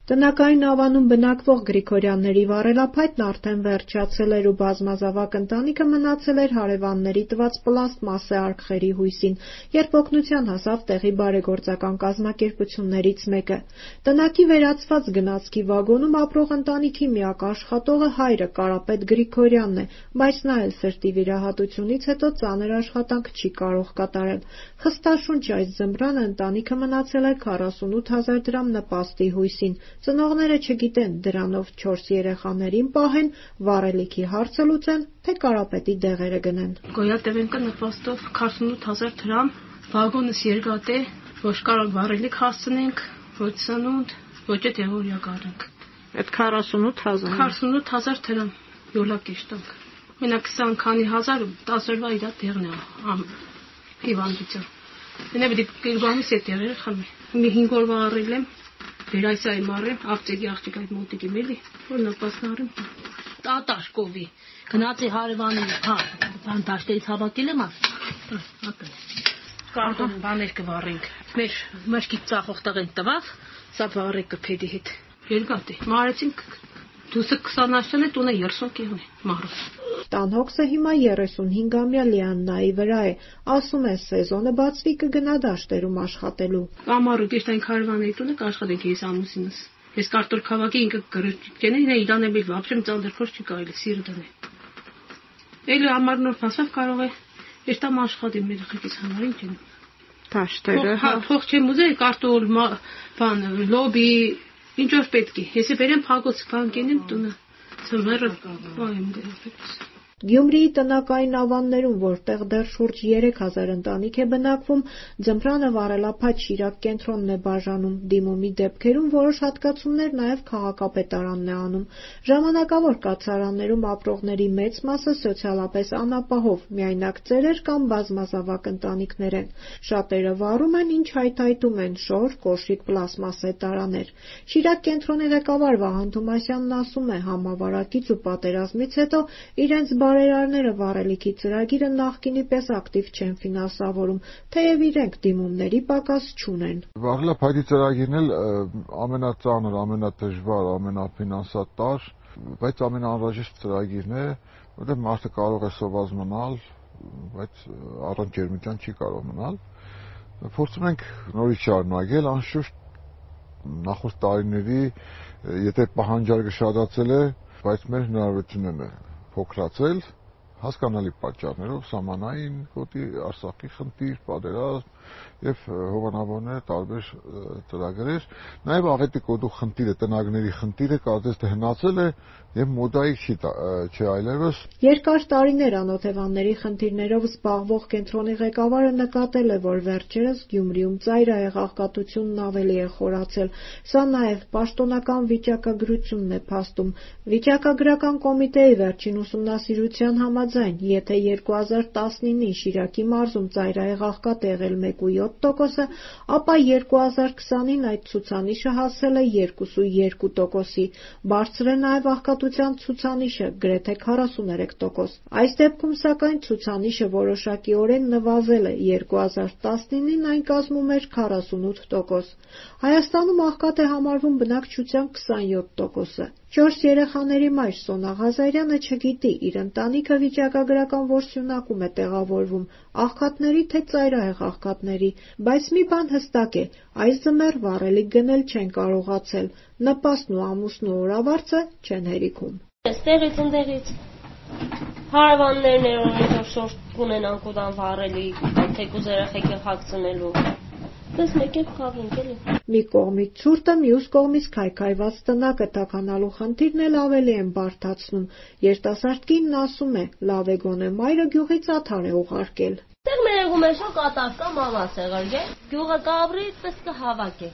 Տնակային ավանում բնակվող Գրիգորյանների վառելափայտն արդեն վերջացել էր ու բազմազավակ ընտանիքը մնացել էր հարևանների տված պլաստմասե արկղերի հույսին, երբ օգնության հասավ տեղի բարեգործական կազմակերպություններից մեկը։ Տնակի վերացված գնացքի վագոնում ապրող ընտանիքի միակ աշխատողը հայրը Կարապետ Գրիգորյանն է, բայց նա էլ սրտի վիրահատությունից հետո ծանր աշխատանք չի կարող կատարել։ Խստաշունչ այս ձմռանը ընտանիքը մնացել էր 48,000 դրամ նպաստի հույսին։ Ծնողները չգիտեն դրանով 4 երեխաներին պահեն, վառելիքի հարցը լուծեն, թե Կարապետի դեղերը գնեն։ Գոյատևենկա նպաստով 48,000 դրամ, վագոնս երկաթ է, ոչ կարող վառելիք հասցնենք, ոչ սնունդ, ոչ էլ տեղորյա գարենք։ Այդ 48,000 դրամ յոլա կեշտանք։ Մենակ 20 քանի հազար 10 օրվա իրա տեղն է հիվանդության։ Մենակ դեպի գամիս է տեղերը խմի։ Մի 5 օրվա առել եմ Վերայսա եմ առել, աղջիկի այդ մոտիկի մելի, որ նպասնարым, տատաշկովի, գնացի հարևանի, բան դաշտերից հավակել եմ ատել, կարտոն բաներ կվառենք, մեր մաշկից ծախող տղեն տվավ, սա վառեք կպեդի հետ, երկատ է, մարեցինք, դուսը 20 աշտան է, տունը 30 կեղն է, մարով։ Տան հոգսը հիմա 35-ամյա Լիաննայի վրա է, ասում է սեզոնը բացվի կգնա դաշտերում աշխատելու։ Ամառը գիշտ այն հարևանի տունը կաշխատենք ես ամուսինս։ Ես կարտոլ քաղաքի ինքը գրճենին է իրան է բիլ վապշեմ ծալդեր փոշ չի կարելի սիրը դնի։ Էլի ամառն որ փասավ կարող է ես տամ աշխատեմ մեր խիկից համար ինչ են։ Դաշտերը փող չեմ ուզել կարտոլ բան լոբի ինչ որ պետք է։ Ես բերեմ փակոց բան կենեմ տունը։ Ծմերը վայեմ գերպես։ Գյումրիի տնակային ավաններում, որտեղ դեռ շուրջ 3000 ընտանիք է բնակվում, ձմռանը վառելափայտ Շիրակ կենտրոնն է բաժանում, դիմումի դեպքերում որոշ հատկացումներ նաև քաղաքապետարանն է անում։ Ժամանակավոր կացարաններում ապրողների մեծ մասը սոցիալապես անապահով, միայնակ ծերեր կամ բազմազավակ ընտանիքներ են։ Շատերը վառում են, ինչ հայթայթում են շոր, կոշիկ պլաստմասե տարաներ։ Շիրակ կենտրոնի ղեկավար Վահան Թումասյանն ասում է, համավարակից ու պատերազմից հետո իրենց բարերարները վառելիքի ծրագիրը նախկինի պես ակտիվ չեն ֆինանսավորում, թեև իրենք դիմումների պակաս չունեն։ Վառելափայտի ծրագիրն էլ ամենածանր, ամենադժվար, ամենաֆինանսատար, բայց ամենաանհրաժեշտ ծրագիրն է, որտեղ մարդը կարող է սոված մնալ, բայց առանց ջերմության չի կարող մնալ։ Փորձում ենք նորից շարունակել, անշուշտ նախորդ տարիների, եթե պահանջարկը շատացել է, բայց մեր հնարավորությունները փոքրացել, հասկանալի պատճառներով, սահմանային գոտի, Արցախի խնդիր, պատերազմ եւ հովանավորները տարբեր ծրագրեր, նաեւ աղետի կոդու խնդիրը, տնագների խնդիրը կարծես թե հնացել է եւ մոդայիկ չի այլևս։ Երկար տարիներ անօթևանների խնդիրներով զբաղվող կենտրոնի ղեկավարը նկատել է, որ վերջերս Գյումրիում ծայրահեղ աղքատությունն ավելի է խորացել։ Սա նաեւ պաշտոնական վիճակագրությունն է փաստում։ Վիճակագրական կոմիտեի վերջին ուսումնասիրության համաձայն, եթե 2019-ին Շիրակի մարզում ծայրահեղ աղքատ է եղել 1,7%, ապա 2020-ին այդ ցուցանիշը հասել է 2,2%-ի։ Բարձր է նաև աղքատության ցուցանիշը, գրեթե 43%։ Այս դեպքում, սակայն, ցուցանիշը որոշակիորեն նվազել է, 2019-ին այն կազմում էր 48%։ Հայաստանում աղքատ է համարվում բնակչության 27%-ը։ 4 երեխաների մայր Սոնա Ղազարյանը չգիտի, իր ընտանիքը վիճակագրական որսյունակում է տեղավորվում, աղքատների թե ծայրահեղ աղքատների, բայց մի բան հստակ է, այս ձմեռ վառելիք գնել չեն կարողացել, նպաստն ու ամուսնու օրավարձը չեն հերիքում։ Ստեղից ընդեղից հարևաններն որ շորտ կունենանք ու դան վառելիք, թեկուզ երեխեքել հագցնելու։ Դες մեկ էլ խաղենք էլի։ Մի կողմից ցուրտը, մյուս կողմից քայքայված տնակը տաքանալու խնդիրն էլ ավելի են բարդացնում։ Երիտասարդ կինն ասում է, լավ է գոնե մայրը գյուղից աթար է ուղարկել։ Դեռ մերեգում է շո կատակա մամաս եղել, գյուղը կաբրի, պես կհավաք է։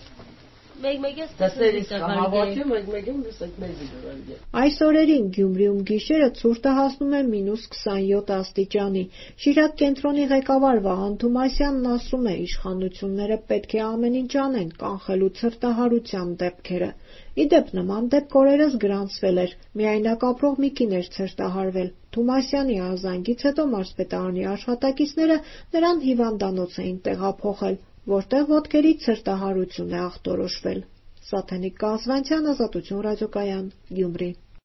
Այս օրերին Գյումրիում գիշերը ցուրտը հասնում է -27 աստիճանի։ Շիրակ կենտրոնի ղեկավար Վահան Թումասյանն ասում է, իշխանությունները պետք է ամեն ինչ անեն կանխելու ցրտահարության դեպքերը։ Ի դեպ, նման դեպք օրերս գրանցվել էր, միայնակ ապրող մի կին էր ցրտահարվել։ Թումասյանի ազանգից հետո մարզպետարանի աշխատակիցները նրան հիվանդանոց էին տեղափոխել, որտեղ ոտքերի ցրտահարություն է ախտորոշվել։ Սաթենիկ Կազվանցյան, Ազատություն ռադիոկայան, Գյումրի։